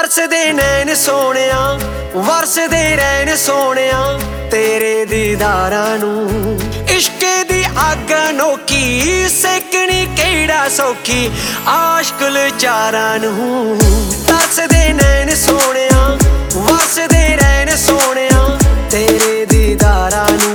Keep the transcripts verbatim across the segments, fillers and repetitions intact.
तरसदे नैन सोहणिया वरसदे रहन सोहणिया तेरे दीदारां नूं। इश्के दी अग अनोखी सेकनी केड़ा सौखी आशकुल चारां नूं। तरसदे नैन सोहणिया वरसदे रहन सोहणिया तेरे दीदारां नूं।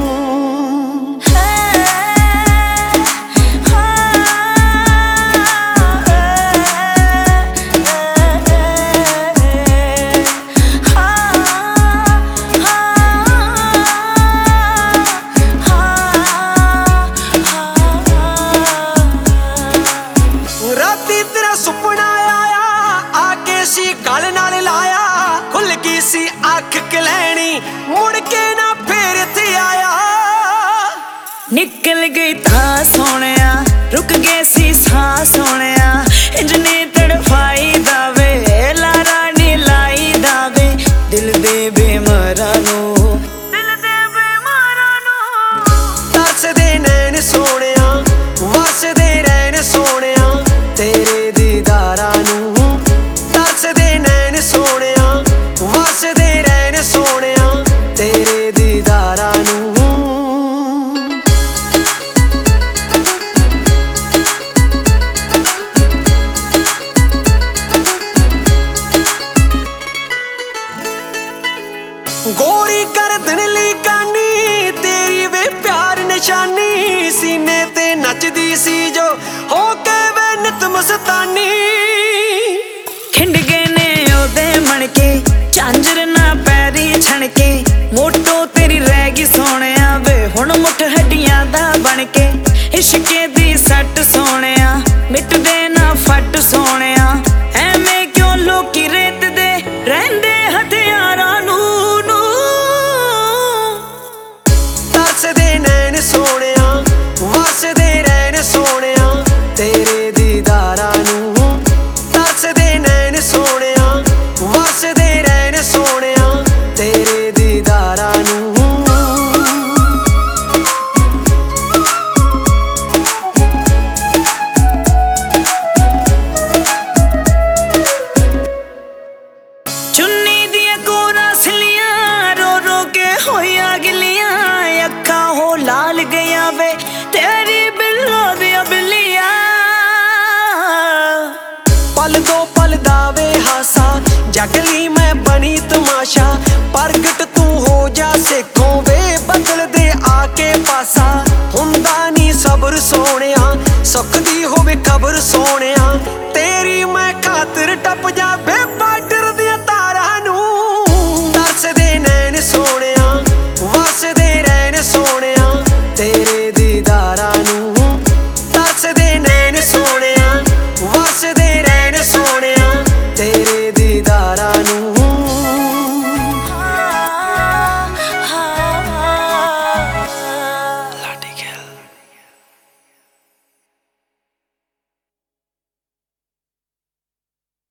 सुपना आया आके सी गल नाल लाया खुल गई सी अख कलैनी मुड़ के ना फिर थे आया। निकल गई था सोहणिया रुक गए सी साह सोहणिया इंजनी तड़फाई दावे लारा नी लाई दावे दिल दे बेमारा नू दिल दे बेमारा नू। तरसदे नैन सोहणिया वरसदे रहन सोहणिया तेरे दीदारां नूं। तरसदे नैन सोहणिया वरसदे रहन सोहणिया तेरे दीदारां नूं। गोरी गर्दन ली कानी तेरी वे प्यार निशानी सीने ते नचदी सी जो हो के वे नित मस्तानी। खिंड गए ने ओदे मणके झांझर ना पैरी छणके मोटो तेरी रह गई सोहणिया वे हुण मुठ हड्डियां दा बनके। इश्के दी सट सोहणिया मिट दे ना फट सोहणिया एवें क्यों लोकी रेत दे रहंदे हथियारां नूं। तरसदे नैन सोहणिया वरसदे रहन सोहणिया तेरे दीदारां नूं। तरसदे नैन सोहणिया वरसदे रहन सोहणिया तेरे दीदारां नूं। चुन्नी दियां कोरां सलियां रो रो के होइया गिलियां अखां हो लाल गया वे तेरी बिल्लो दिया बिल्लियां। पल दो पल दा वे हासा जगली मैं बनी तमाशा प्रगट